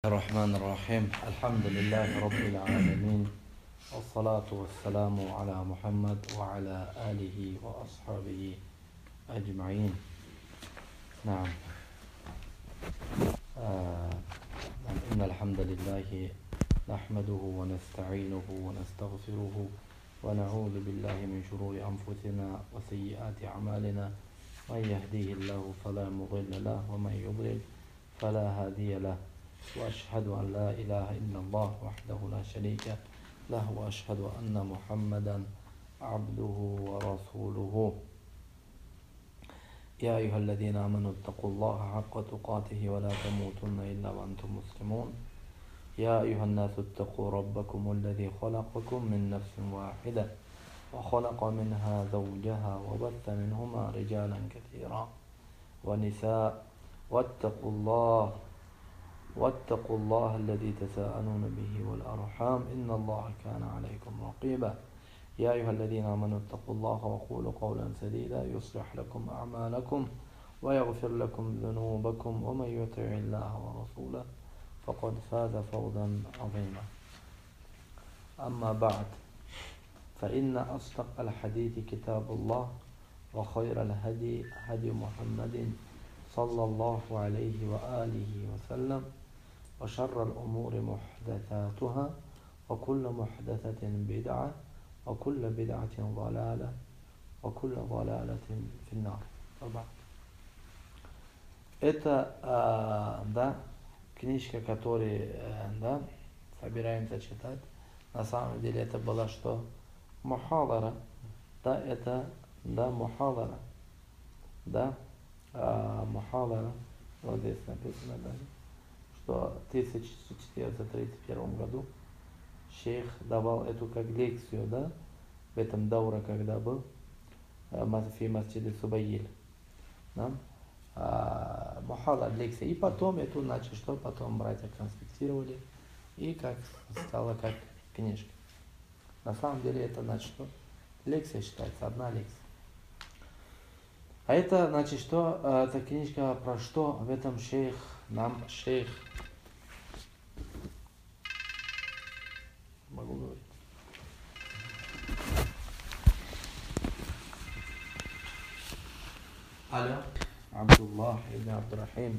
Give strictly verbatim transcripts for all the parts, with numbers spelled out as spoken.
الرحمن الرحيم الحمد لله رب العالمين والصلاة والسلام على محمد وعلى آله وأصحابه أجمعين. نعم. آه إن الحمد لله نحمده ونستعينه ونستغفره ونعوذ بالله من شرور أنفسنا وسيئات أعمالنا. من يهديه الله فلا مضل له ومن يضلل فلا هادي له. وأشهد أن لا إله إلا الله وحده لا شريك له وأشهد أن محمدا عبده ورسوله. يا أيها الذين آمنوا اتقوا الله حق تقاته ولا تموتن إلا وأنتم مسلمون. يا أيها الناس اتقوا ربكم الذي خلقكم من نفس واحدة وخلق منها زوجها وبث منهما رجالا كثيرا ونساء واتقوا الله واتقوا الله الذي تساءلون به والأرحام إن الله كان عليكم رقيبا. يا أيها الذين آمنوا اتقوا الله وقولوا قولا سديدا يصلح لكم أعمالكم ويغفر لكم ذنوبكم ومن يطع الله ورسوله فقد فاز فوزا عظيما. أما بعد، فإن أصدق الحديث كتاب الله وخير الهدي هدي محمد صلى الله عليه وآله وسلم وشر الأمور محدثاتها وكل محدثة بدعة وكل بدعة ضلالة وكل ضلالة في النار. طبعا. Это а, да, книжка, которую да, собираемся читать. На самом деле это была что? Мухадара. Да, это да, мухадара. Да, а, мухадара. Вот здесь написано даже, что в тысяча четыреста тридцать первом году шейх давал эту как лекцию, да, в этом дауре, когда был в масджиде Субаиль. Да? А, мухадара, лекция. И потом эту, значит, что потом братья конспектировали, и как стало как книжка. На самом деле это, значит, что? Лекция считается, одна лекция. А это, значит, что? Эта книжка про что? В этом шейх, нам шейх, могу говорить. Алло. Абдуллах ибн Абдурахим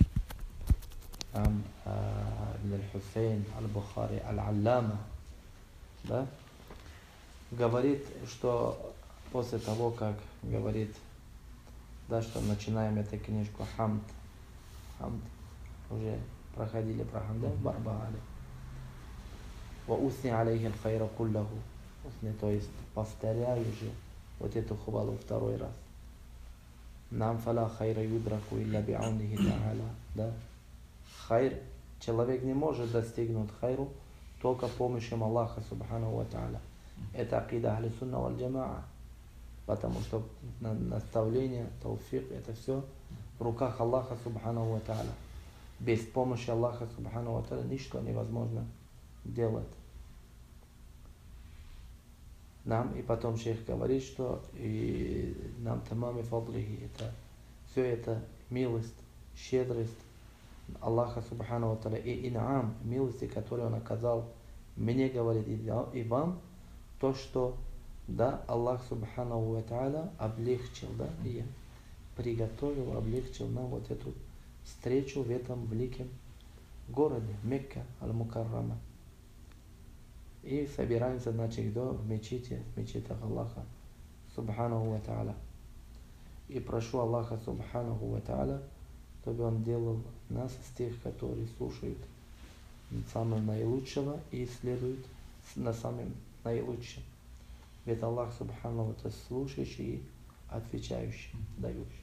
ибн аль-Хусейн аль-Бухари аль-Аллама, да, говорит, что после того, как говорит, да, что начинаем эту книжку Хамд, Хамд, уже проходили про Хамда, Барбаали. Ва усни алейхи аль-хайра куллаху. Усни, то есть повторяю же вот эту хвалу второй раз. Нам фала хайра юдраку илля би'аунихи та'аля. Да? Хайр, человек не может достигнуть хайру только помощью Аллаха субханаху ва та'аля. Это акида ахли сунна валь джамаа. Потому что наставление, тауфик, это все в руках Аллаха субханаху ва та'аля. Без помощи Аллаха субханаху ва та'аля ничто невозможно делать. Нам, и потом шейх говорит, что и нам тамами фадлихи, это все это милость, щедрость Аллаха субханаху ва та'аля и ин'ам, милости, которые он оказал мне, говорит, и вам, то, что да, Аллах субханаху ва та'аля облегчил, да, и приготовил, облегчил нам вот эту встречу в этом великом городе Мекка аль-Мукаррама. И собираемся, значит, до в мечети, в мечетях Аллаха субханаху ва та'аля. И прошу Аллаха субханаху ва та'аля, чтобы он делал нас из тех, которые слушают самого наилучшего и следуют на самом наилучшем. Ведь Аллах субханаху ва та'аля слушающий и отвечающий, дающий.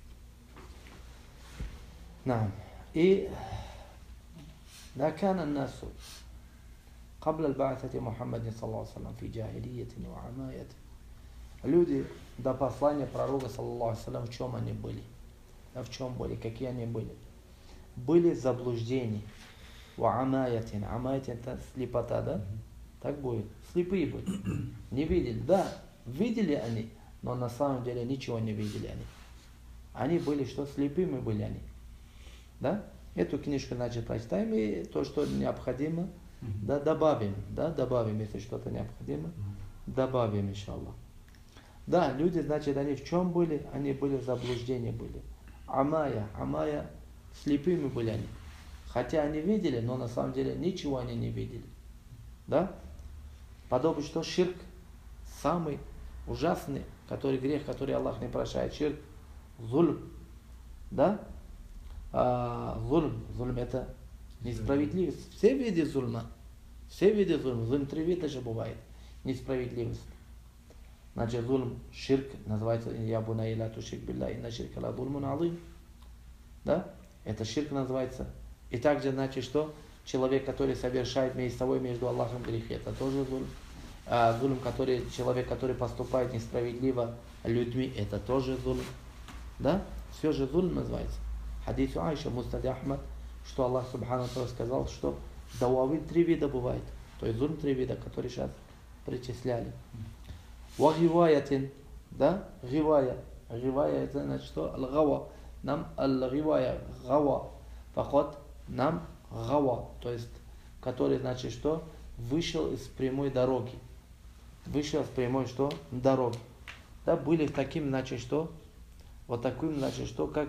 Нам. И да, كان الناس قبل البعثة محمد صلى الله عليه وسلم في جاهلية وعماية. Люди до послания пророка саллаллаху алейхи ва саллям, в чем они были? Да, в чем были? Какие они были? Были заблуждения. Ва амаятин. Амаятин это слепота, да? Так будет. Слепые были. Не видели. Да, видели они, но на самом деле ничего не видели они. Они были что? Слепыми были они. Да? Эту книжку, значит, прочитаем, и то, что необходимо, mm-hmm. да, добавим, да, добавим, если что-то необходимо, mm-hmm. добавим, иншаллах. Да, люди, значит, они в чем были? Они были в заблуждении были. Амая, амая, слепыми были они. Хотя они видели, но на самом деле ничего они не видели. Да? Подобно что ширк самый ужасный, который грех, который Аллах не прощает. Ширк, зульм. Да? А, зульм. Зульм это несправедливость. Все виды зульма. Все виды зульма. Зульм три вида же бывает. Несправедливость. Значит, зульм, ширк, называется «Я бунайя ла тушрик билля, инна ширка ла зульмун азим». Да? Это ширк называется. И также, значит, что человек, который совершает между собой, между Аллахом грех, это тоже зульм. А зульм, который, человек, который поступает несправедливо людьми, это тоже зульм. Да? Все же зульм называется. Хадис Аиша, Муснаде Ахмад, что Аллах Субхану Тааля сказал, что дауавин три вида бывает. То есть зульм три вида, которые сейчас причисляли. Ва гиваятин, да? Гивая. Гивая это значит что? Аль-гава. Нам аль-гивая, гава. Поход нам гава. То есть, который значит что? Вышел из прямой дороги. Вышел из прямой что? Дороги. Да, были таким, значит что? Вот таким, значит что, как,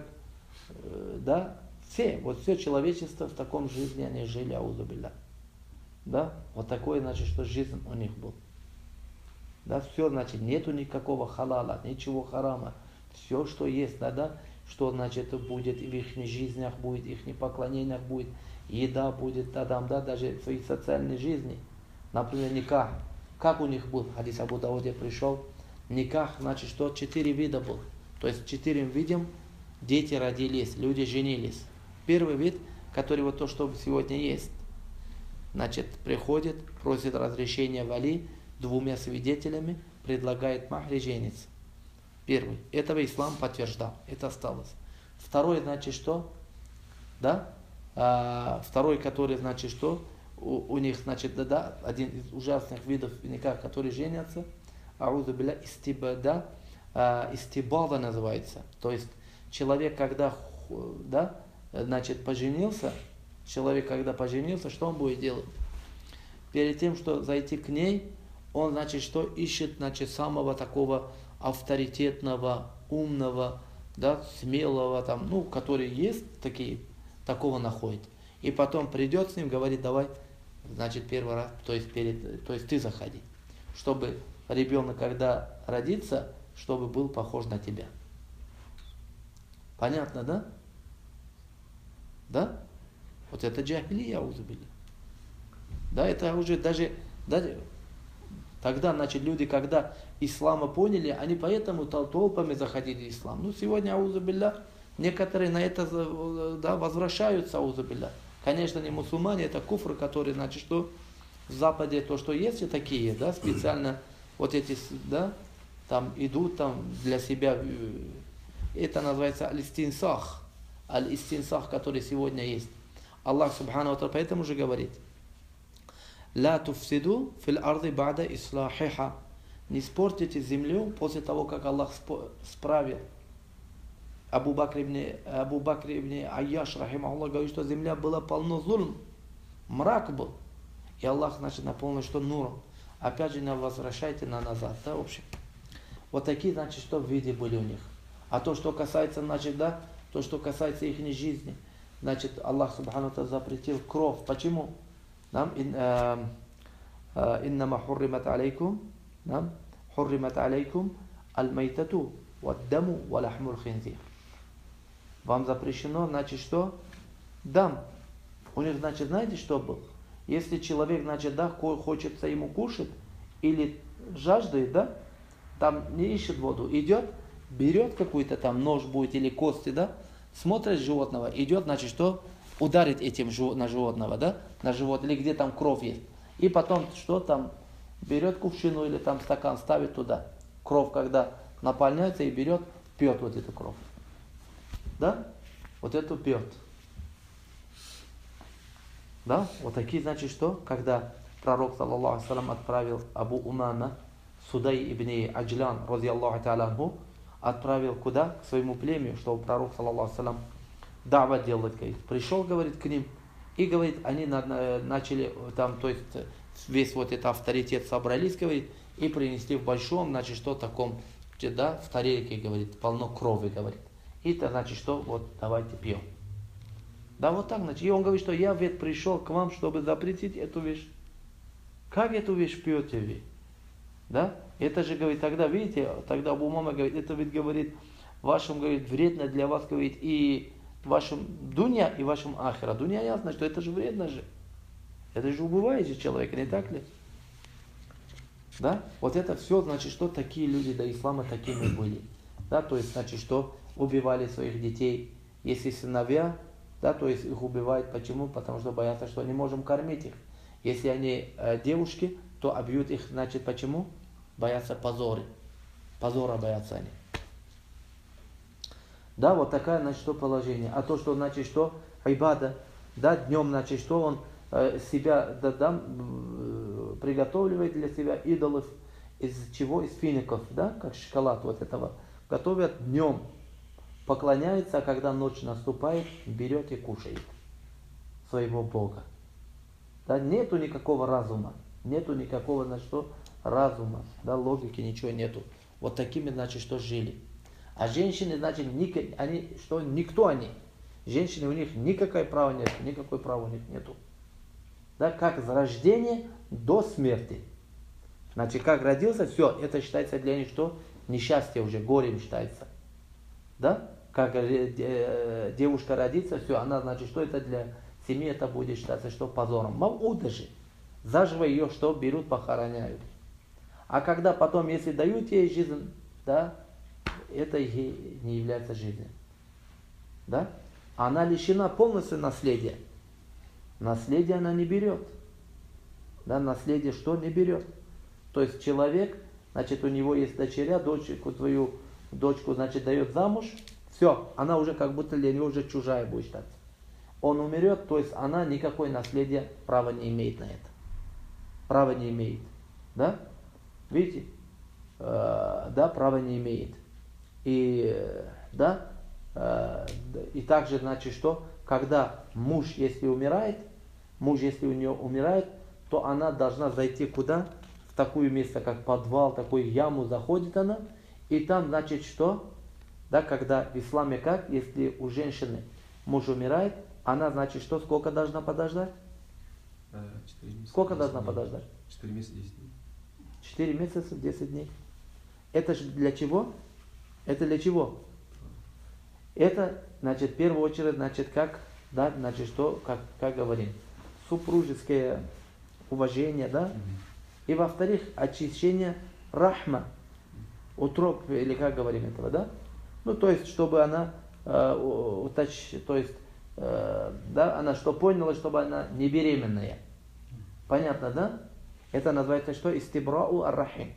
э, да, все, вот все человечество в таком жизни они жили, аузубилля. Да, вот такое, значит, что жизнь у них была. Да, все, значит, нету никакого халала, ничего харама. Все, что есть, да, да, что, значит, будет в их жизнях, будет, в их поклонениях будет, еда будет, да, там, да, даже в их социальной жизни. Например, никах. Как у них был? Хадис Абу Дауде пришел. Никах, значит, что четыре вида был. То есть четырем видам дети родились, люди женились. Первый вид, который вот то, что сегодня есть. Значит, приходит, просит разрешения вали, двумя свидетелями, предлагает махри жениться. Первый. Этого ислам подтверждал. Это осталось. Второй, значит, что? Да? А, второй, который, значит, что? У, у них, значит, да, да, один из ужасных видов никак, которые женятся. Аузу билля истибада. А, истибада называется. То есть, человек, когда, да, значит, поженился, человек, когда поженился, что он будет делать? Перед тем, что зайти к ней, он, значит, что ищет, значит, самого такого авторитетного, умного, да, смелого, там, ну, который есть, такие, такого находит. И потом придет с ним, говорит, давай, значит, первый раз, то есть, перед, то есть ты заходи. Чтобы ребенок, когда родится, чтобы был похож на тебя. Понятно, да? Да? Вот это джахилия, аузубилля. Да, это уже даже, даже тогда, значит, люди, когда ислама поняли, они поэтому толпами заходили в ислам. Ну, сегодня, аузубилля, некоторые на это, да, возвращаются, аузубилля. Конечно, не мусульмане, это куфр, который, значит, что в Западе, то, что есть и такие, да, специально вот эти, да, там идут там для себя, это называется аль-истинсах, аль-истинсах, который сегодня есть. Аллах Субхану ва Тааля поэтому же говорит: «Ла туфсиду фил арды бада ислахиха». Не спортите землю после того, как Аллах справил. Абу Бакр ибн, Абу Бакр ибн Айяш, рахимахуллах, говорит, что земля была полно зульм, мрак был. И Аллах, значит, наполнил, что нуром. Опять же, не возвращайте на назад, да, в общем. Вот такие, значит, что в виде были у них. А то, что касается, значит, да, то, что касается их жизни, значит, Аллах Субхану ва Тааля запретил кровь. Почему? Нам иннама хурримат алейкум, нам хурримат алейкум аль-майтату вад-даму ва-лахмул хинзир. Вам запрещено, значит, что? Дам. У них, значит, знаете, что был? Если человек, значит, да, хочется ему кушать, или жаждает, да, там не ищет воду, идет, берет какой-то там нож будет или кости, да, смотрит животного, идет, значит, что? Ударит этим на животного, да, на животное, или где там кровь есть. И потом, что там, берет кувшину или там стакан, ставит туда. Кровь, когда наполняется, и берет, пьет вот эту кровь. Да? Вот эту пьет. Да? Вот такие, значит, что? Когда пророк, саллаллаху алейхи ва саллям, отправил Абу Умама, Судай ибн Аджлан, разъяллаху та'аля анху, отправил куда? К своему племени, чтобы пророк, саллаллаху алейхи ва саллям, дава делать, говорит. Пришел, говорит, к ним, и, говорит, они на, на, начали там, то есть, весь вот этот авторитет собрались, говорит, и принесли в большом, значит, что таком, да, в тарелке, говорит, полно крови, говорит. И это значит, что вот давайте пьем. Да, вот так, значит. И он говорит, что я ведь пришел к вам, чтобы запретить эту вещь. Как эту вещь пьете вы? Да? Это же, говорит, тогда, видите, тогда Абу Умама говорит, это ведь, говорит, вашим, говорит, вредно для вас, говорит, и вашим дунья, и вашим ахира. Дунья ясно, что это же вредно же. Это же убивает же человека, не так ли? Да? Вот это все, значит, что такие люди до ислама такими были. Да, то есть, значит, что убивали своих детей. Если сыновья, да, то есть их убивают. Почему? Потому что боятся, что не можем кормить их. Если они э, девушки, то обьют их, значит, почему? Боятся позоры. Позора боятся они. Да, вот такое, значит, что положение. А то, что, значит, что айбада, да, днем, значит, что он э, себя, да, да, э, приготавливает для себя идолов, из чего? Из фиников, да, как шоколад вот этого. Готовят днем, поклоняется, а когда ночь наступает, берет и кушает своего Бога. Да, нету никакого разума, нету никакого, значит, что разума, да, логики, ничего нету. Вот такими, значит, что жили. А женщины, значит, ник, они, что, никто они. Женщины, у них никакое права нет, никакой права у них нету. Да, как с рождения до смерти. Значит, как родился, все, это считается для них что? Несчастье уже, горем считается. Да? Как э, девушка родится, все, она, значит, что это для семьи, это будет считаться, что позором. Мауда же. Заживо ее что? Берут, похороняют. А когда потом, если дают ей жизнь, да, это ей не является жизнью. Да? Она лишена полностью наследия. Наследие она не берет. Да, наследие что не берет? То есть человек, значит, у него есть дочеря, дочку твою дочку, значит, дает замуж, все, она уже как будто для него уже чужая будет считаться. Он умрет, то есть она никакое наследие, права не имеет на это. Права не имеет. Да? Видите? Э, да, права не имеет. И, да, э, и также, значит, что, когда муж, если умирает, муж, если у нее умирает, то она должна зайти куда? В такое место, как подвал, такую яму заходит она, и там, значит, что? Да, когда в исламе как, если у женщины муж умирает, она, значит, что, сколько должна подождать? четыре месяца, сколько должна дней. подождать? четыре месяца, десять дней. четыре месяца, десять дней. Это же для чего? Это для чего? Это, значит, в первую очередь, значит, как, да, значит, что, как, как говорим, супружеское уважение, да? И во-вторых, очищение рахма, утроб, или как говорим этого, да? Ну, то есть, чтобы она, э, уточ, то есть, э, да, она что поняла, чтобы она не беременная. Понятно, да? Это называется что? Истибрау ар-рахим.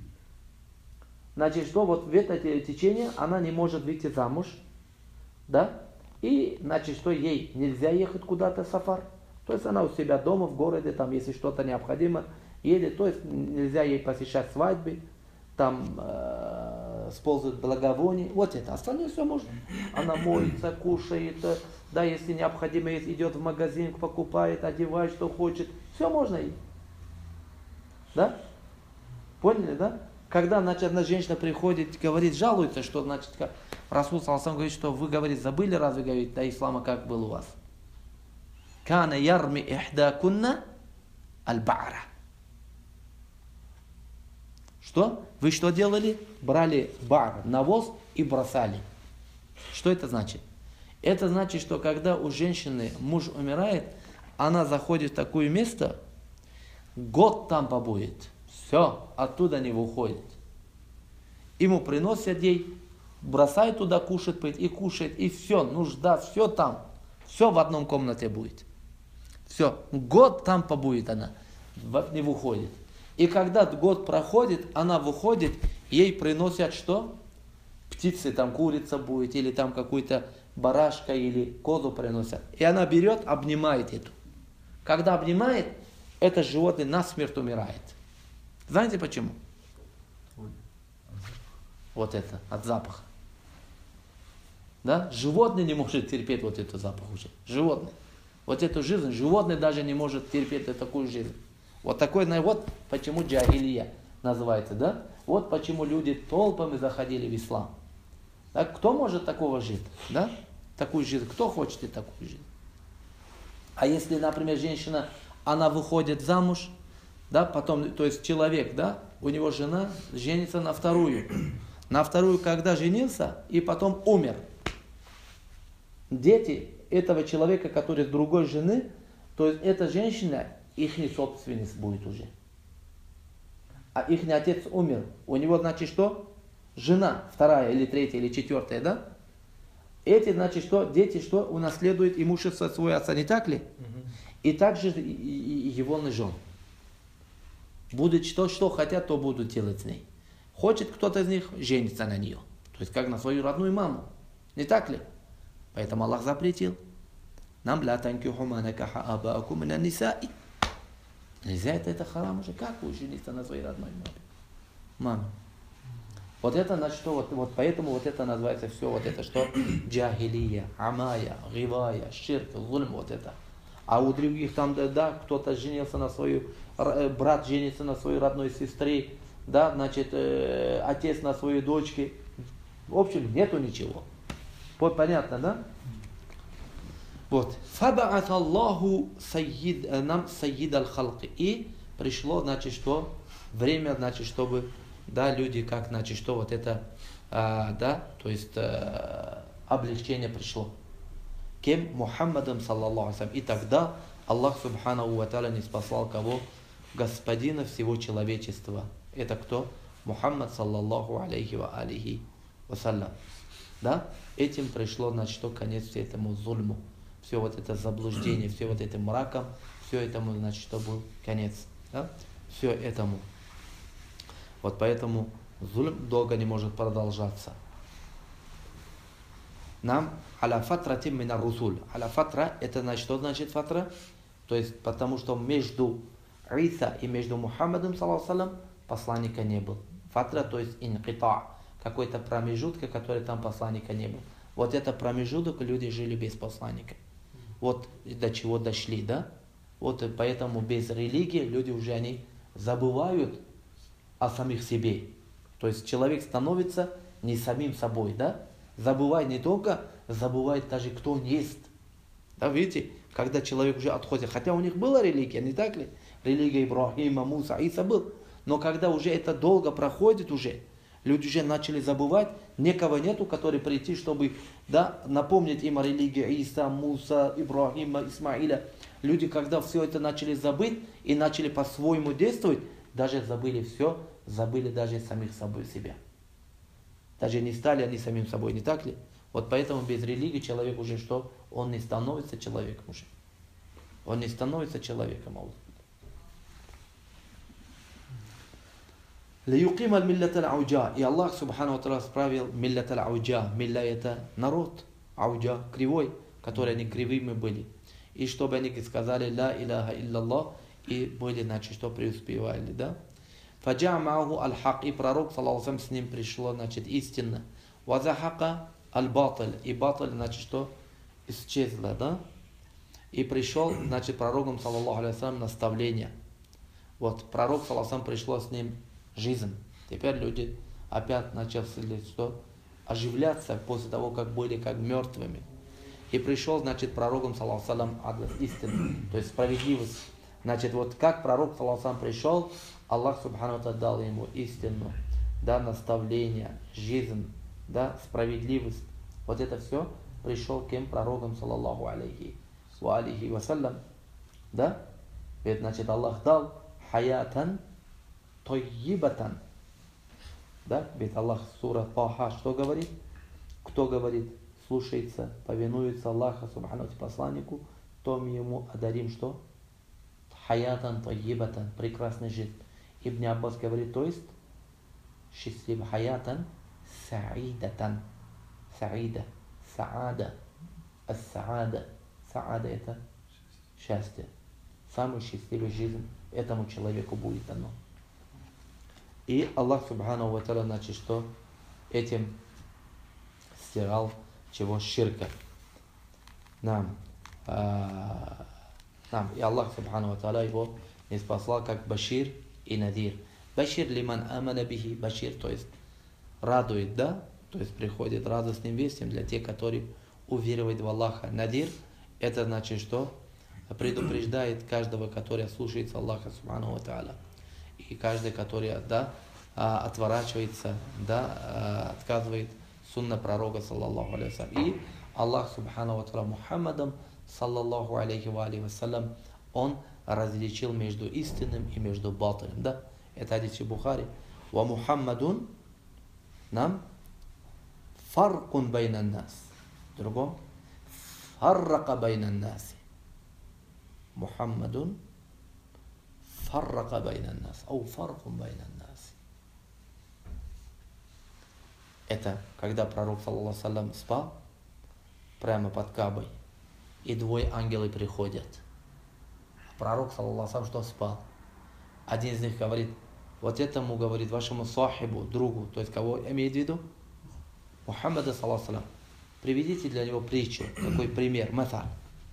Значит, что вот в это течение она не может выйти замуж, да? И, значит, что ей нельзя ехать куда-то сафар. То есть она у себя дома, в городе, там, если что-то необходимо, едет. То есть нельзя ей посещать свадьбы, там, э, использовать благовоние. Вот это. Остальное все можно. Она моется, кушает, да, если необходимо, если идет в магазин, покупает, одевает, что хочет. Все можно ей. Да? Поняли, да? Когда, значит, одна женщина приходит, говорит, жалуется, что, значит, Расул саллаллаху алейхи ва саллям говорит, что вы, говорит, забыли, разве, говорит, до ислама как был у вас? Кана ярми ихдакунна аль-ба'ра. Что? Вы что делали? Брали бар, навоз и бросали. Что это значит? Это значит, что когда у женщины муж умирает, она заходит в такое место, год там побудет. Все, оттуда не выходит. Ему приносят ей, бросают туда, кушать, и кушает, и все, нужда, все там. Все в одном комнате будет. Все, год там побудет она, не выходит. И когда год проходит, она выходит, ей приносят что? Птицы, там курица будет, или там какую-то барашка, или козу приносят. И она берет, обнимает эту. Когда обнимает, это животное насмерть умирает. Знаете почему? Вот это, от запаха. Да? Животное не может терпеть вот эту запах уже. Животное. Вот эту жизнь, животное даже не может терпеть такую жизнь. Вот такой, вот почему джахилия называется, да? Вот почему люди толпами заходили в ислам. Да? Кто может такого жить, да? Такую жизнь, кто хочет и такую жизнь? А если, например, женщина, она выходит замуж, да, потом, то есть человек, да, у него жена женится на вторую. На вторую, когда женился, и потом умер. Дети этого человека, который с другой жены, то есть эта женщина, их собственность будет уже. А их отец умер. У него, значит, что? Жена вторая, или третья, или четвертая, да? Эти, значит, что? Дети, что? Унаследуют имущество своего отца, не так ли? Угу. И также его жен. Будут что, что хотят, то будут делать с ней. Хочет кто-то из них, женится на нее. То есть как на свою родную маму. Не так ли? Поэтому Аллах запретил. Нам ля танкиху ма накаха абаакум мина нисаи. Нельзя, это, это харам уже. Как вы жениться на своей родной маме? Маме. Вот это, значит, что, вот, вот поэтому вот это называется все, вот это что? Джахилия, амая, гивая, ширк, зульм, вот это. А у других там, да, да кто-то женился на свою, брат женится на своей родной сестре, да, значит, э, отец на своей дочке. В общем, нету ничего. Вот понятно, да? Вот. Фабаат Аллаху сайид, нам сайид аль-халки. И пришло, значит, что? Время, значит, чтобы, да, люди, как, значит, что вот это, а, да, то есть а, облегчение пришло. Кем? Мухаммадом, саллаллаху алейхи. И тогда Аллах, субханаху ва тааля, не спасал кого? Господина всего человечества. Это кто? Мухаммад, саллаллаху алейхи ва алейхи вассалям. Да? Этим пришло, значит, что конец этому зульму. Все вот это заблуждение, все вот этим мраком, все этому, значит, что был конец. Да? Все этому. Вот поэтому зульм долго не может продолжаться. Нам аля фатра мина русуль. Аля фатра, это значит, что значит фатра? То есть, потому что между Иса и между Мухаммадом, саллаллаху алейхи, посланника не был. Фатра, то есть инкита, какой-то промежуток, который там посланника не был. Вот это промежуток, люди жили без посланника. Вот до чего дошли, да? Вот поэтому без религии люди уже они забывают о самих себе. То есть человек становится не самим собой, да? Забывает не только, забывает даже кто он есть. Да, видите, когда человек уже отходит, хотя у них была религия, не так ли? Религия Ибрахима, Муса, Иса был. Но когда уже это долго проходит уже, люди уже начали забывать, никого нету, который прийти, чтобы, да, напомнить им о религии Иса, Муса, Ибрахима, Исмаиля. Люди, когда все это начали забыть и начали по-своему действовать, даже забыли все, забыли даже самих собой себя. Даже не стали они самим собой, не так ли? Вот поэтому без религии человек уже что? Он не становится человеком уже. Он не становится человеком. ليقيم الملة العوجاء. И Аллах Субхану ва Тааля справил миллят аль-ауджа. Милля это народ, ауджа кривой, которые они кривыми были. И чтобы они сказали ла иляха илляллах и были, значит, что преуспевали, да? Фаджа мааху аль-хак, и пророк, саллаллаху алейхи, с ним пришло, значит, истина. Вазахака аль-баталь, и баталь, значит, что исчезло, да? И пришел, значит, пророком, саллаллаху алейхи, наставление. Вот, пророк, саллаллаху алейхи, пришло с ним жизнь. Теперь люди опять начали что? Оживляться после того, как были как мертвыми. И пришел, значит, пророком, саллаллаху алейхи, истина, то есть справедливость. Значит, вот как пророк, саллаллаху алейхи, пришел, Аллах Субхану ва Тааля дал ему истину, да, наставление, жизнь, да, справедливость. Вот это все пришел кем? Пророком, саллаллаху алейхи ва алейхи вассалям. Да? Ведь, значит, Аллах дал хаятан тойибатан. Да? Ведь Аллах, сура Таха, что говорит? Кто говорит, слушается, повинуется Аллаху Субхану ва Тааля, посланнику, то мы ему одарим что? Хаятан тойибатан, прекрасный жизнь. Ибн Аббас говорит, то есть счастливый, хаятан саидатан, саида, саада, ас-саада, саада это счастье. Самую счастливую жизнь этому человеку будет дано. И Аллах Субхану ва Тааля, значит, что этим стирал чего? Ширка. Нам. А, нам. И Аллах Субхану ва Тааля его не спасал как Башир и Надир. Башир лиман амана бихи. Башир, то есть радует, да? То есть приходит радостным вестям для тех, которые уверовать в Аллаха. Надир, это значит, что предупреждает каждого, который слушается Аллаха Субхану ва Тааля. И каждый, который, да, отворачивается, да, отказывает сунна пророка, саллаллаху алейхи ва саллям. И Аллах Субхану ва Тааля Мухаммадом, саллаллаху алейхи ва саллям, он различил между истинным и между батылем, да? Это хадис Бухари. Ва Мухаммадун нам фаркун байнан нас. Другом. Фаррака байнан наси. Мухаммадун фаррака байнан нас. Ау фаркун байнан наси. Это когда пророк, саллаллаху алейхи ва саллям, спал прямо под Кабой, и двое ангелы приходят. Пророк, саллаллаху алейхи ва саллям, что спал. Один из них говорит, вот этому, говорит, вашему сахибу, другу, то есть кого имеет в виду? Мухаммада, саллаллаху алейхи ва саллям. Приведите для него притчу, какой пример, матар.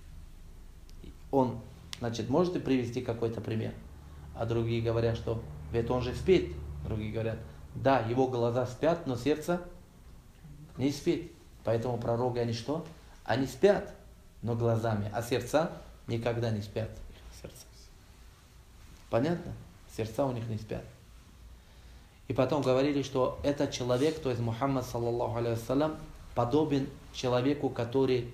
Он, значит, можете привести какой-то пример? А другие говорят, что ведь он же спит. Другие говорят, да, его глаза спят, но сердце не спит. Поэтому пророки, они что? Они спят, но глазами, а сердца никогда не спят. Сердца. Понятно? Сердца у них не спят. И потом говорили, что этот человек, то есть Мухаммад, саллаллаху алейхи ва саллям, подобен человеку, который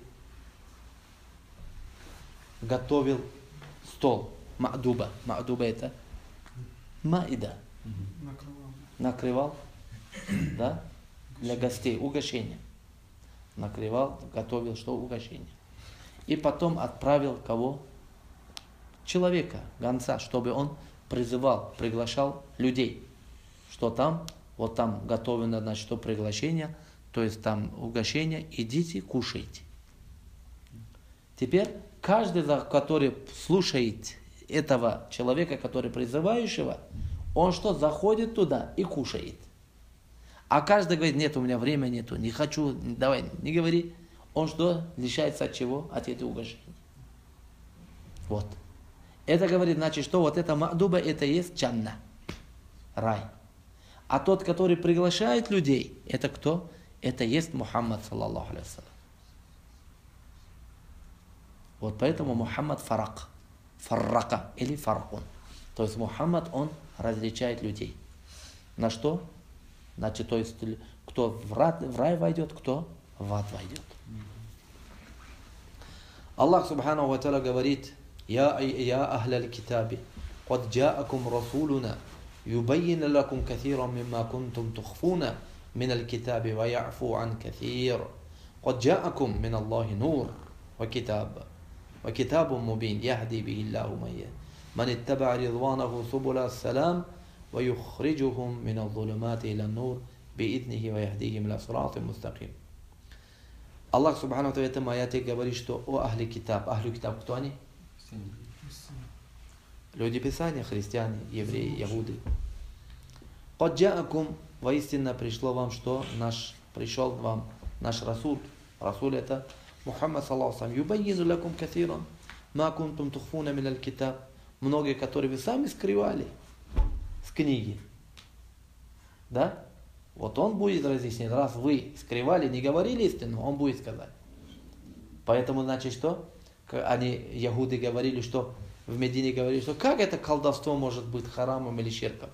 готовил стол. Ма'дуба. Ма'дуба это маида. Накрывал. Накрывал, да, для гостей, угощение. Накрывал, готовил, что угощение. И потом отправил кого? Человека, гонца, чтобы он призывал, приглашал людей. Что там, вот там готовено, значит, что приглашение, то есть там угощение, идите, кушайте. Теперь каждый, который слушает этого человека, который призывающего, он что, заходит туда и кушает. А каждый говорит, нет, у меня времени нету, не хочу, давай, не говори. Он что, лишается от чего? От этого угощения. Вот. Это говорит, значит, что вот это ма'дуба, это есть джанна, рай. А тот, который приглашает людей, это кто? Это есть Мухаммад, саллаллаху алейхи ва саллям. Вот поэтому Мухаммад фарак. Фаррака или фаркун. То есть Мухаммад, он различает людей. На что? Значит, то есть, кто в рай, в рай войдет, кто в ад войдет. Аллах Субхану ва Тааля говорит, «Я, я ахля китаби, قد جاءكم رسولنا يبين لكم كثيرا مما كنتم تخفون من الكتاب ويعفو عن كثير قد جاءكم من الله نور وكتاب وكتاب مبين يهدي به الله من من اتبع رضوانه سبل السلام ويخرجهم من الظلمات إلى النور بإذنه ويهديهم إلى صراط مستقيم». Аллах Субхану ва Тааля в этом аяте говорит, что о ахли китаб. Ахли китаб кто они? Люди Писания, христиане, евреи, ягуды. «Кад джаакум», воистину пришло вам что? Наш, пришел вам наш Расул. Расул это Мухаммад, саллаллаху алейхи ва саллям. «Юбаййину лакум кафиран, ма кунтум тухфуна мин аль-китаб». Многие, которые вы сами скрывали с книги. Да? Вот он будет разъяснять. Раз вы скрывали, не говорили истину, он будет сказать. Поэтому, значит, что? Они, ягуды, говорили, что в Медине говорили, что как это колдовство может быть харамом или ширком?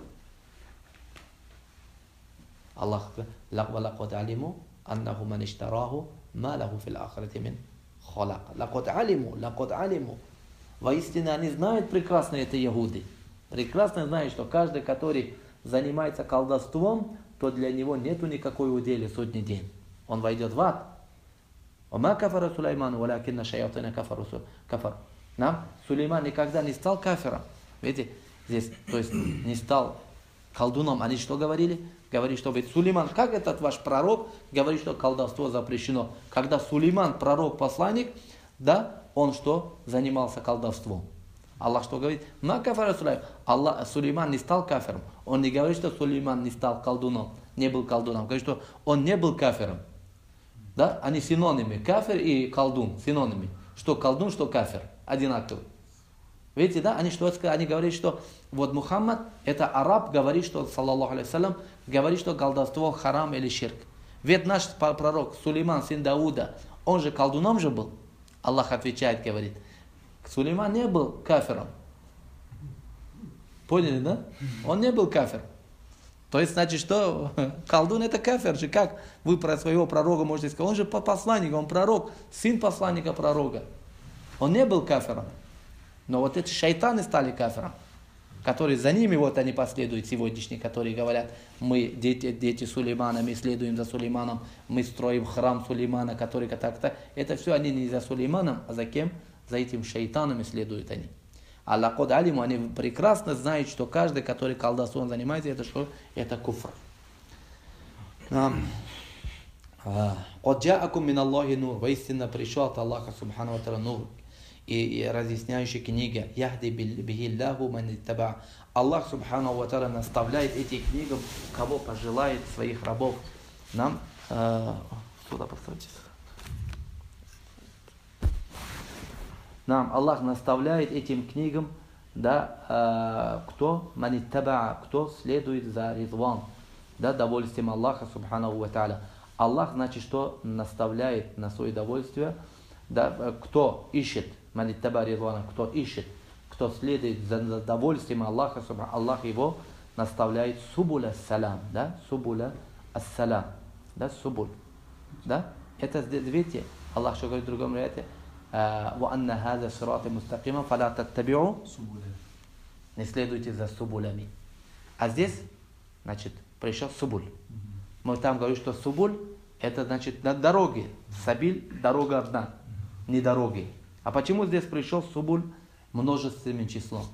Аллах лаквалакот алиму аннаху ман иштараху ма лаху фил ахрати мин халак. Лакот алиму, лакот алиму. Воистину они знают прекрасно, это ягуды. Прекрасно знают, что каждый, который занимается колдовством, то для него нету никакой удели сотни день. Он войдет в ад. «Ома кафара Сулейману, валякинна шаятина кафару кафар». Нам Сулейман никогда не стал кафиром. Видите, здесь, то есть не стал колдуном. Они что говорили? Говорили, что ведь Сулейман, как этот ваш пророк, говорит, что колдовство запрещено. Когда Сулейман, пророк, посланник, да, он что? Занимался колдовством. Аллах что говорит? «Ма кафара Сулейман». Аллах, Сулейман не стал кафиром. Он не говорит, что Сулейман не стал колдуном, не был колдуном. Он говорит, что он не был кафиром. Да? Они синонимы. Кафир и колдун. Синонимы. Что колдун, что кафир. Одинаковые. Видите, да? Они, что, они говорят, что вот Мухаммад, это араб, говорит, что, саллаллаху алейхи салям, говорит, что колдовство харам или ширк. Ведь наш пророк Сулейман, сын Дауда, он же колдуном же был. Аллах отвечает, говорит, Сулейман не был кафиром. Поняли, да? Он не был кафиром. То есть, значит, что колдун это кафир же. Как вы про своего пророка можете сказать? Он же посланник, он пророк, сын посланника пророка. Он не был кафиром. Но вот эти шайтаны стали кафиром, которые за ними вот они последуют сегодняшние, которые говорят, мы дети, дети Сулеймана, мы следуем за Сулейманом, мы строим храм Сулеймана, который так-то. Это все они не за Сулейманом, а за кем? За этим шайтаном следуют они. Аллах алиму, они прекрасно знают, что каждый, который колдовством занимается, это что? Это куфр. Оджаакум мин Аллахи нур. Воистину пришел от Аллаха субхану ва тааля нур. И разъясняющая книга. Яхди бихиллаху ман иттаба. Аллах субхану ва тааля наставляет эти книги, кого пожелает своих рабов. Нам э, сюда поставьте. Нам Аллах наставляет этим книгам, да, э, кто маниттаба, кто следует за ридван, да, довольствием Аллаха субханаху ва тааля. Аллах, значит, что наставляет на свое довольствие, да, кто ищет маниттаба ридвана, кто ищет, кто следует за довольствием Аллаха, Аллах его наставляет субуля салам, да, субуля ас-салам, да, субуль, да, это, видите, Аллах что говорит в другом аяте, وَأَنَّ هَذَا صِرَاطِ مُسْتَقِيمًا فَلَا تَتَّبِعُوا не следуйте за субулями. А здесь, значит, пришел субуль. Мы там говорим, что субуль, это значит на дороге. Сабиль, дорога одна, не дороги. А почему здесь пришел субуль множественным числом?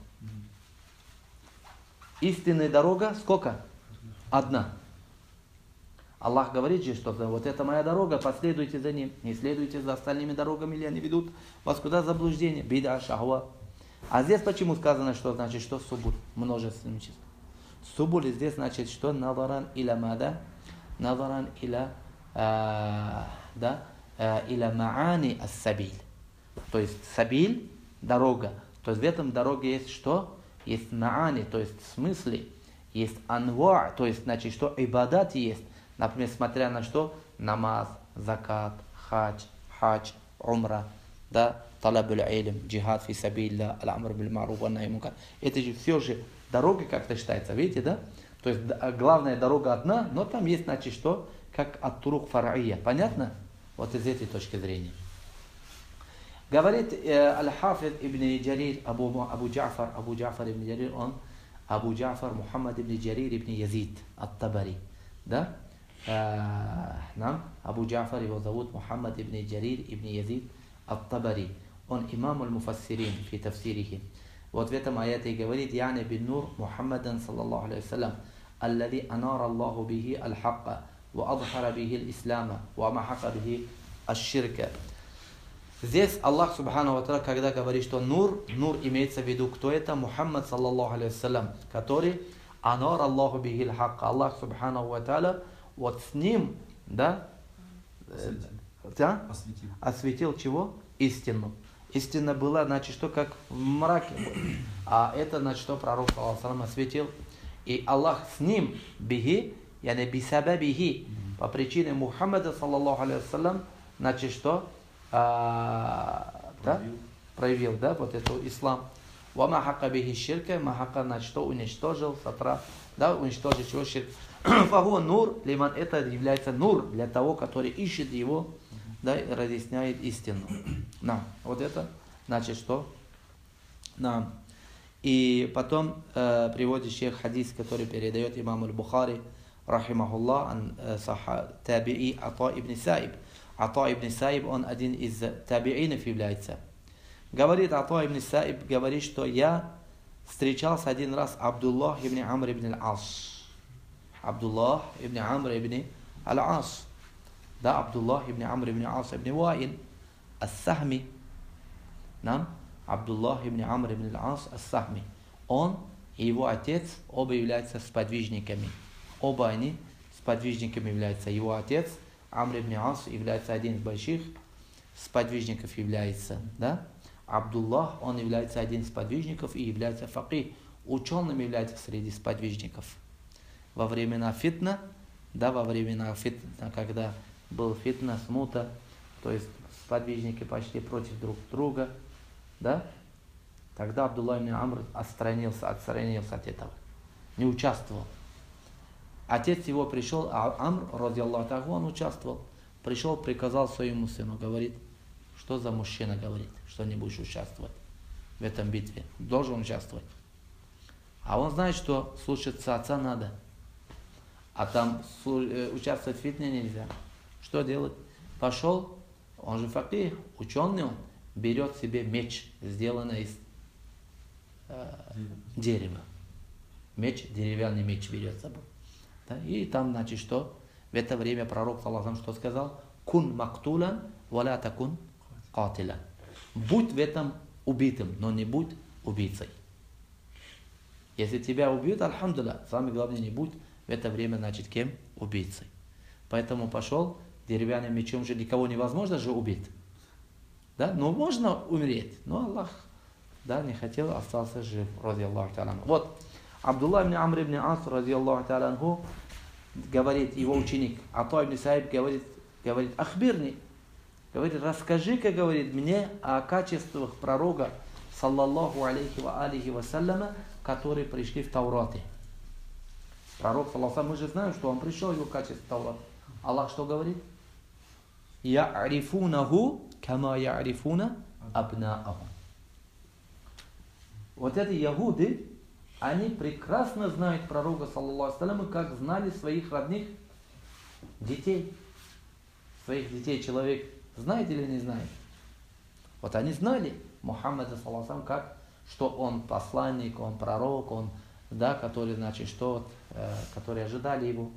Истинная дорога сколько? Одна. Аллах говорит же, что вот это моя дорога, последуйте за ним. Не следуйте за остальными дорогами, или они ведут вас куда? Заблуждение. Бида, шахва. А здесь почему сказано, что значит, что субуль? Множественным числом. Субуль здесь значит, что назаран иля мада, назаран иля, э, да, э, иля маани ас-сабиль. То есть сабиль, дорога. То есть в этом дороге есть что? Есть маани, то есть смыслы. Есть анва, то есть значит, что ибадат есть. Например, смотря на что? Намаз, закат, хадж, хадж, умра, да, талабуль илм, джихад фи сабилля, аль-амр биль маруф ва нахи анил мункар. Это же все же дороги как-то считается, видите, да? То есть главная дорога одна, но там есть, значит, что? Как ат-турук фар'ия. Понятно? Вот из этой точки зрения. Говорит э, Аль-Хафид ибн Джарир, Абу, Абу Джафар, Абу Джафар ибн Джарир, он Абу Джафар Мухаммад ибн Джарир ибн Язид ат-Табари, да? Нам, Абу Джафар, его зовут Мухаммад ибн Джарир ибн Язид ат-Табари. Он имам аль-муфассирин фи тафсирихи. Вот в этом аяте говорит, яни бин нур Мухаммадан саллаллаху алейхи салям, аллади анара Аллаху бихи аль-хакка, ва адхара бихи аль-ислама, ва махака бихи аль-ширка. Здесь Аллах субхану ва тааля, когда говорит, что нур, нур имеется в виду, кто это? Мухаммад саллаллаху алейхи салям, который анара Аллаху бихи аль-хакка. Аллах субхану ва тааля вот с ним, да, да? Осветил. Осветил чего? Истину. Истина была, значит, что как в мраке. А это, значит, что пророк саллаллаху осветил. И Аллах с ним, бихи, яни бисаба бихи, по причине Мухаммада, саллаллаху алейхи салям, значит, что а, проявил. Да? проявил, да, вот это ислам. Ва махака бихи ширка, махака, значит, что уничтожил, сатра, да, уничтожил чего ширк. Фагу нур, лиман, это является нур для того, который ищет его, да, и разъясняет истину. На, вот это значит что? На. И потом э, приводит шейх хадис, который передает имам аль-Бухари, рахимахуллах, ан таби'i Ата ибн Саиб. Ата ибн Саиб, он один из таби'инов является. Говорит Ата ибн Саиб, говорит, что я встречался один раз Абдуллах ибн Амр ибн аль-Ас. Абдуллах ибн Амр ибн аль-Ас. Да, Абдуллах ибн Амр ибн Ас ибн Ваин ас-Сахми. Нам, Абдуллах ибн Амр ибн аль-Ас ас-Сахми. Он и его отец оба являются сподвижниками. Оба они сподвижниками являются. Его отец Амр ибн Ас является один из больших сподвижников, является, да? Абдуллах, он является один из сподвижников и является факих, ученым является среди сподвижников. Во времена фитна, да, во времена фитна, когда был фитна, смута, то есть сподвижники пошли против друг друга, да, тогда Абдуллах ибн Амр отстранился, отстранился от этого, не участвовал. Отец его пришел, а Амр, ради Аллаха, он участвовал, пришел, приказал своему сыну, говорит, что за мужчина, говорит, что не будешь участвовать в этом битве, должен участвовать. А он знает, что слушаться отца надо, а там участвовать в фитне нельзя. Что делать? Пошел, он же факих, ученый он, берет себе меч, сделанный из э, дерева. Меч, деревянный меч берет с собой. Да? И там, значит, что? В это время пророк, саллаллаху алейхи ва саллям, что сказал? Кун мактулан, валя такун катиля. Будь в этом убитым, но не будь убийцей. Если тебя убьют, альхамдулилля, самое главное, не будь в это время, значит, кем? Убийцей. Поэтому пошел, деревянным мечом же никого невозможно же убить. Да? Но можно умереть. Но Аллах, да, не хотел, остался жив, ради Аллаху та'аля. Вот, Абдуллах ибн Амр ибн Ас, ради Аллаху та'аля, говорит, его ученик, Ата ибн Саиб говорит, говорит, ахбирни, говорит, расскажи-ка, говорит, мне о качествах пророка, саллаллаху алейхи ва алейхи вассаляма, которые пришли в Таурате. Пророк, саллаллаху, мы же знаем, что он пришел, его качество Таурата. Аллах что говорит? Я'рифунаху кама я'рифуна абнааху. Вот эти ягуды, они прекрасно знают пророка, саллаллаху алейхи ва саллям, как знали своих родных детей. Своих детей человек знает или не знает? Вот они знали Мухаммада, саллаллаху алейхи ва саллям, как, что он посланник, он пророк, он, да, который, значит, что, э, которые ожидали его.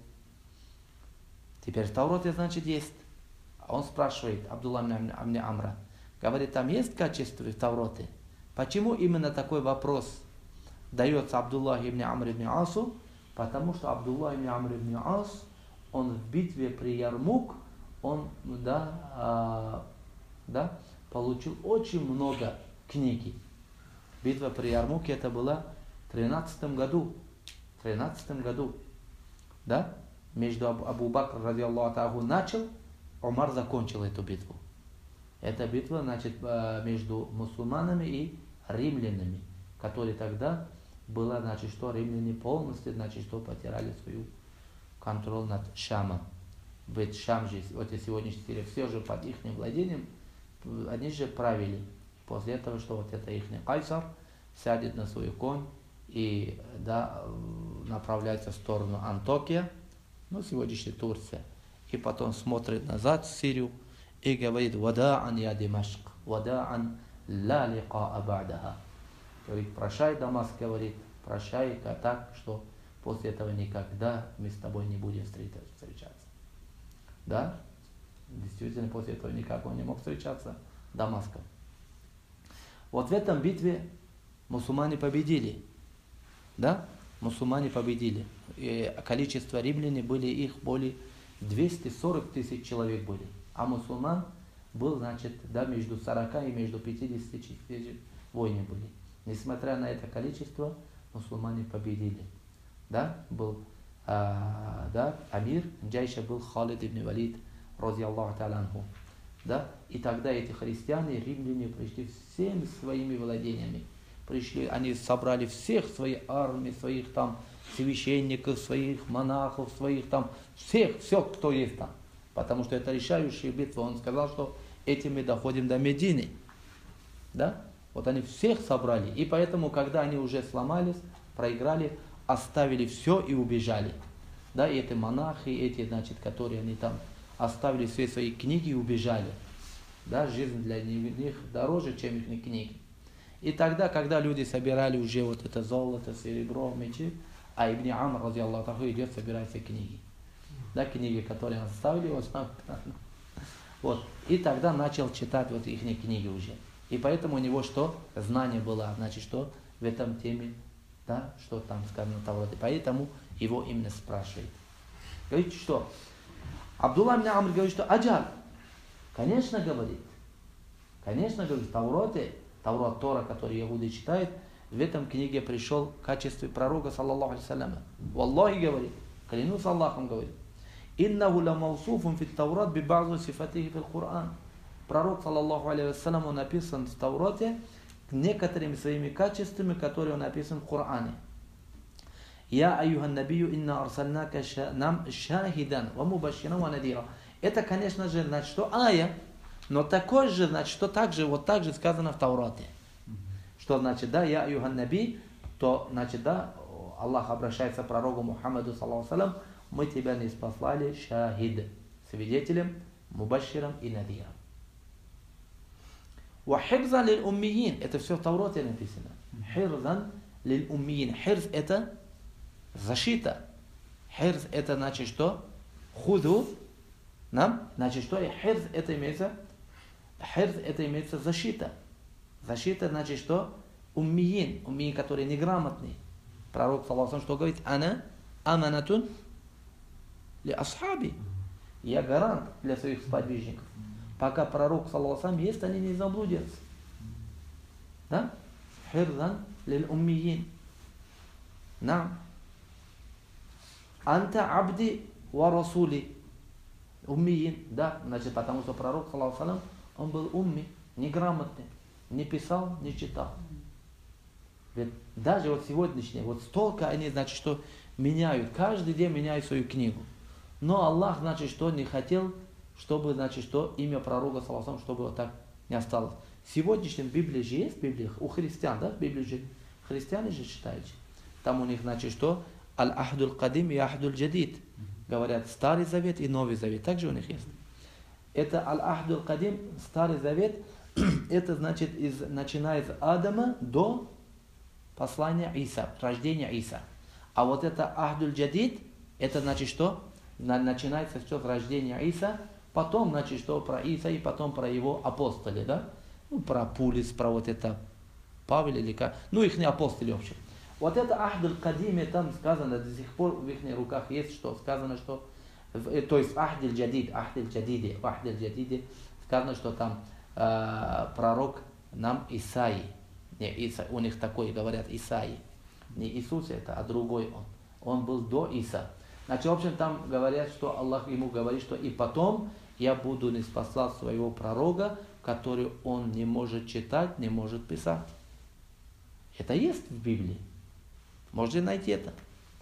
Теперь в Таурате, значит, есть. Он спрашивает, Абдуллах ибн Амра, говорит, там есть качество в Таурате? Почему именно такой вопрос дается Абдуллах ибн Амр ибн Асу? Потому что Абдуллах ибн Амр ибн Ас, он в битве при Ярмук, он, да, а, да, получил очень много книги. Битва при Ярмуке это была в тринадцатом году. В тринадцатом году. Да? Между Абу, Абу Бакр, ради Аллаху та'аля, начал, Умар закончил эту битву. Эта битва, значит, между мусульманами и римлянами, которые тогда была, значит, что римляне полностью, значит, что потеряли свою контроль над Шамом. Ведь Шам же, вот и сегодняшний Сирия, все же под их владением, они же правили. После этого, что вот это их Кайсар сядет на свой конь и, да, направляется в сторону Антокия, ну, сегодняшняя Турция, и потом смотрит назад в Сирию и говорит: «Вада'ан я Димашк, вада'ан ла лиқа'a ба'даха». Говорит: прощай, Дамаск, говорит, прощай, так, что после этого никогда мы с тобой не будем встречаться. Да? Действительно, после этого никак он не мог встречаться с Дамаском. Вот в этом битве мусульмане победили. Да? Мусульмане победили. И количество римлян были их более двести сорок тысяч человек были. А мусульман был, значит, да, между сорока и между пятидесятью тысяч воинов были. Несмотря на это количество, мусульмане победили. Да? Был, а, да, амир Джайша был Халид ибн Валид, ради Аллаху та'аля анху. Да? И тогда эти христиане, римляне, пришли всеми своими владениями. Пришли, они собрали всех своих армий, своих там священников, своих монахов, своих там, всех, все, кто есть там. Потому что это решающая битва. Он сказал, что этим мы доходим до Медины. Да? Вот они всех собрали. И поэтому, когда они уже сломались, проиграли, оставили все и убежали. Да, и эти монахи, эти, значит, которые они там оставили все свои книги и убежали. Да, жизнь для них дороже, чем их книги. И тогда, когда люди собирали уже вот это золото, серебро, мечи, а Ибн Амр, ради Аллаху, идет собирать все книги. Да, книги, которые оставили, вот, вот. И тогда начал читать вот их книги уже. И поэтому у него что? Знание было, значит, что в этом теме, да, что там сказано в Таврате. Поэтому его именно спрашивает. Говорит, что Абдулла ибн Амр говорит, что аджаль. Конечно, говорит. Конечно, говорит, в Таврате, Таврат Тора, который Иуды читает, в этом книге пришел в качестве пророка, саллаллаху алейхи салям. Валлахи говорит, клянусь Аллахом, говорит, «Иннаху ла мавсуфун фит Таврат би ба'зу сифатихи фил Кур'ан». Пророк, саллаллаху алейхи салям, он написан в Таврате некоторыми своими качествами, которые он написан в Коране. «Я аюхан набию инна арсальнака нам шахидан ва мубаширан ва надира». Это, конечно же, значит, что ая, но такой же, значит, что также, вот так же сказано в Таврате. Что значит, да, я аюхан наби, то, значит, да, Аллах обращается к пророку Мухаммаду, саллаллаху алейхи, мы тебя не спаслали шахид, свидетелем, мубаширом и надиром. Вахирзан лиль уммиин, это все в Таврате написано. Хирзан лиль уммиин. Хирз это защита. Хирз это значит что? Худу. Нам? Значит что? Хирз это имеется, хирз это имеется защита. Защита значит что? Уммиин. Уммиин, который неграмотный. Пророк, саллаллаху алейхи, что говорит? Ана аманатун ли асхаби. Я гарант для своих сподвижников. Пока пророк, саллаллаху алейхи, есть, они не заблудятся. Да? Хирзан лиль уммиин. Нам. Анта абди ва расули. Уммиин. Да, значит, потому что пророк, саллаллаху алейхи, он был умми, неграмотный. Не писал, не читал. Ведь даже вот сегодняшние, вот столько они, значит, что меняют, каждый день меняют свою книгу. Но Аллах, значит, что не хотел, чтобы, значит, что имя пророка, саллаллаху алейхи, чтобы вот так не осталось. В сегодняшнем Библии же есть, Библия у христиан, да, в Библии же, христиане же читают. Там у них, значит, что аль-ахдуль кадим и ахдуль джадид. Говорят, Старый Завет и Новый Завет. Также у них есть. Это аль-ахдуль кадим, Старый Завет, это значит, из, начиная с Адама до послания Иса, рождения Иса. А вот это ахдуль джадид, это значит, что начинается все с рождения Иса, потом, значит, что про Иса и потом про его апостолы, да? Ну, про Пулис, про вот это Павел или как, ну, их не апостоли вообще. Вот это ахдуль кадиме, там сказано, до сих пор в их руках есть, что сказано, что, то есть ахдуль джадид, ахдуль джадиде, ахдуль джадиде, сказано, что там э, пророк нам Исаи, не, Иса, у них такой, говорят, Исаи, не Иисус это, а другой он, он был до Иса. Значит, в общем, там говорят, что Аллах ему говорит, что и потом я буду не спасать своего пророка, который он не может читать, не может писать. Это есть в Библии. Можете найти это.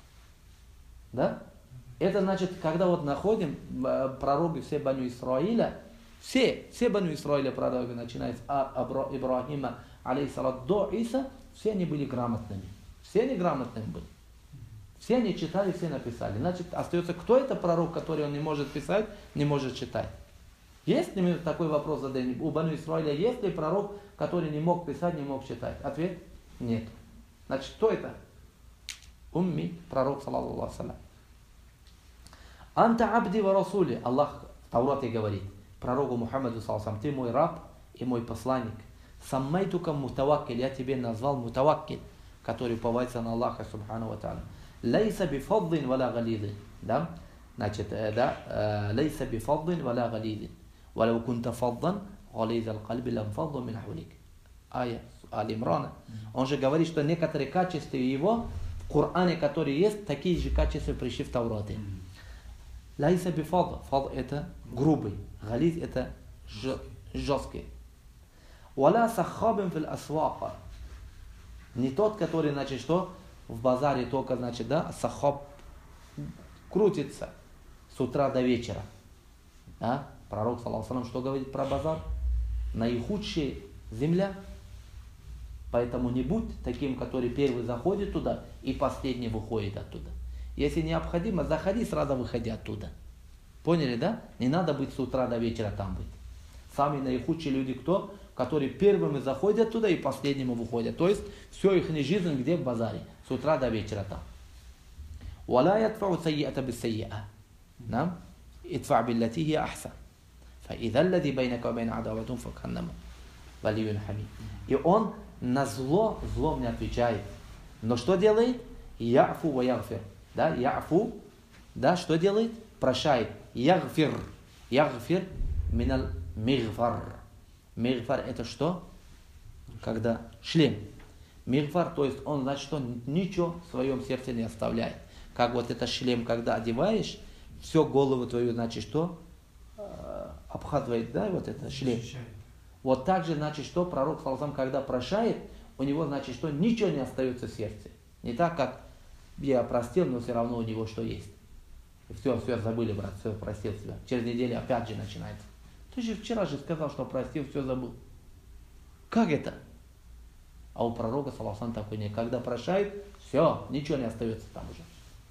Да? Это значит, когда вот находим пророки все Бану Исраиля, все, все Бану Исраиля пророки, начиная с Ибрахима, алейхиссалат, до Иса, все они были грамотными. Все они грамотными были. Все они читали, все написали. Значит, остается, кто это пророк, который он не может писать, не может читать? Есть ли такой вопрос задан? У Бану Исраиля есть ли пророк, который не мог писать, не мог читать? Ответ – нет. Значит, кто это? Умми, пророк, саллаллаху алейхи ва саллям. Анта абди ва расули. Аллах в Таврате говорит пророку Мухаммаду, саллаллаху алейхи ва саллям, ты мой раб и мой посланник. Саммайтука мутаваккиль, я тебе назвал мутаваккиль, который уповается на Аллаха, субхану ва тааля. Лейса бифаддин валя галидин. Да? Значит, да, лейса бифаддин валя галидин. Валяу кунта фаддан, гализал кальби лам фадду мин хулик. Ая Аль-Имрана. Он же говорит, что некоторые качества его в Коране, которые есть, такие же качества пришли в Таврате. Лайса бифад. Фад это грубый. Гализ это жесткий. Валя сахабин фил асвака. Не тот, который, значит, что в базаре только, значит, да, сахаб крутится с утра до вечера. А? Пророк, саллаллаху алейхи ва саллям, что говорит про базар? Наихудшая земля. Поэтому не будь таким, который первый заходит туда и последний выходит оттуда. Если необходимо, заходи, сразу выходи оттуда. Поняли, да? Не надо быть с утра до вечера там быть. Самые наихудшие люди кто? Которые первыми заходят туда и последними выходят. То есть все их жизнь где в базаре. С утра до вечера там. ولا يدفع السيئة بالسيئة. نعم. ادفع بالتي هي أحسن. فإذا الذي بينك وبين عداوة فكأنما ولي حميم. И он на зло злом не отвечает. Но что делает? Яфу ва яфир. Да, яфу. Да, что делает? прощает. Ягфир. Ягфир минал мигфар. Мигфар это что? Когда шлем. Мигфар, то есть он значит, что ничего в своем сердце не оставляет. Как вот это шлем, когда одеваешь, все голову твою, значит, что? Обхватывает, да, вот это шлем. Вот так же, значит, что пророк, саллаллаху, когда прощает, у него, значит, что ничего не остается в сердце. Не так, как я простил, но все равно у него что есть. Все, все, забыли, брат, все, простил себя. Через неделю опять же начинается. Ты же вчера же сказал, что простил, все забыл. Как это? А у пророка, саллаллаху, такой нет. Когда прощает, все, ничего не остается там уже.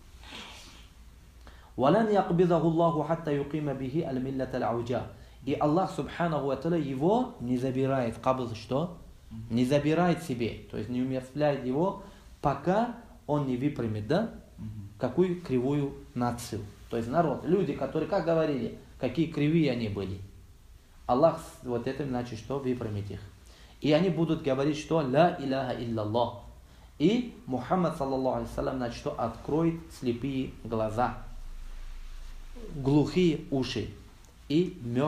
وَلَنْ يَقْبِضَهُ اللَّهُ حَتَّى يُقِيمَ بِهِ الْمِلَّةَ الْعَوْجَةَ. И Аллах, субханаху ва тааля, его не забирает. Кабз что? Не забирает себе. То есть не умерщвляет его, пока он не выпрямит, да? Какую кривую нацию. То есть народ, люди, которые, как говорили, какие кривые они были. Аллах вот этим, значит, что выпрямит их. И они будут говорить, что ла иляха илляллах. И Мухаммад, саллаллаху алейхи салям, значит, что откроет слепые глаза, глухие уши и мертвые